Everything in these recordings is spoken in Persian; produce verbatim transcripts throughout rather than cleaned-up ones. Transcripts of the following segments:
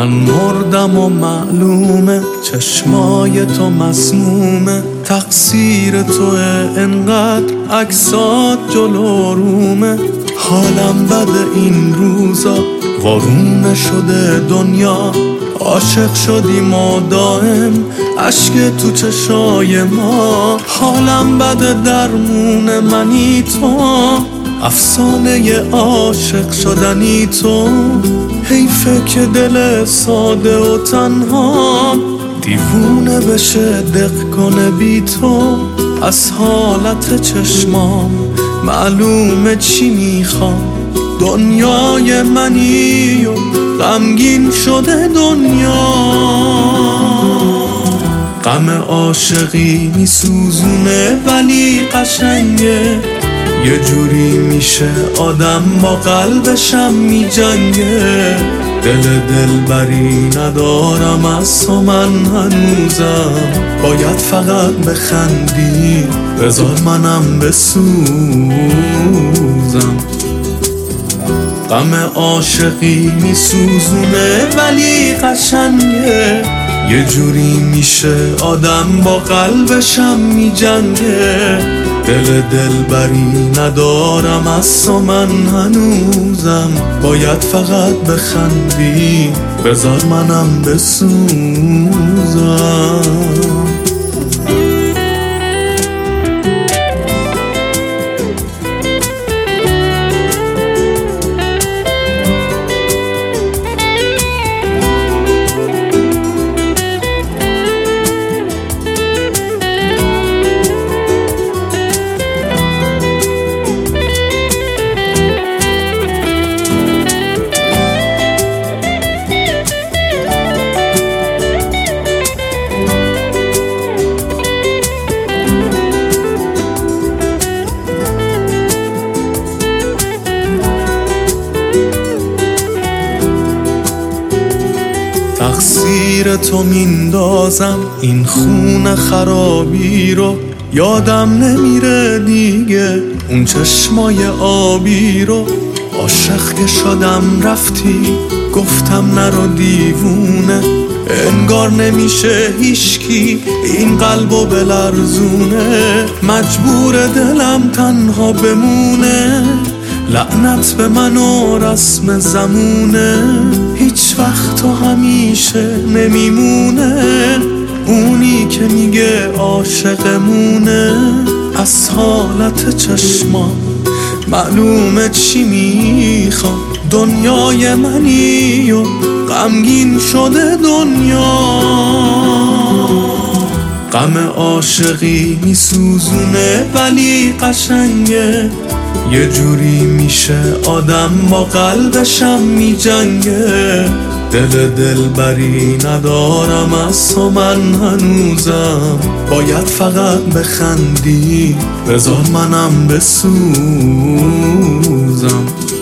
من مردم و معلومه چشمای تو مسمومه، تقصیر توه انقدر عکسات جلو رومه. حالم بده این روزا، وارونه شده دنیا، عاشق شدیم و دائم اشک تو چشای ما. حالم بده درمون منی تو، افسانه عاشق شدنی تو. حیفه که دل ساده و تنها دیوونه بشه دق کنه بی تو. از حالت چشمام معلومه چی میخوام، دنیای منی و غمگین شده دنیا. غم عاشقی میسوزونه ولی قشنگه، یه جوری میشه آدم با قلبشم میجنگه. دل دلبری ندارم از تو من هنوزم، باید فقط بخندی بذار منم بسوزم. غم عاشقی میسوزونه ولی قشنگه، یه جوری میشه آدم با قلبشم میجنگه. دل دلبری ندارم از تو من هنوزم، باید فقط بخندی بذار منم بسوزم. تقصیر تو میندازم این خون خرابی رو، یادم نمیره دیگه اون چشمای آبی رو. عاشق که شدم رفتی گفتم نرو دیوونه، انگار نمیشه هیچکی این قلبو بلرزونه. مجبور دلم تنها بمونه، لعنت به من و رسم زمونه. هیچ وقت و همیشه نمیمونه اونی که میگه عاشقمونه. از حالت چشما معلومه چی میخوام، دنیای منی و غمگین شده دنیا. غم عاشقی میسوزونه ولی قشنگه، یه جوری میشه آدم با قلبشم میجنگه. دل دلبری ندارم از تو من هنوزم، باید فقط بخندی بذار منم بسوزم.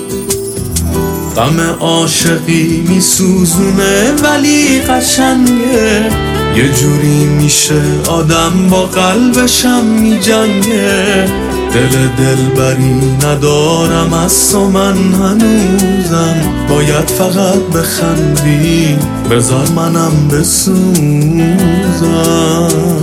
غم عاشقی میسوزونه ولی قشنگه، یه جوری میشه آدم با قلبشم میجنگه. دل دلبری ندارم از تو من هنوزم، باید فقط بخندی بذار منم بسوزم.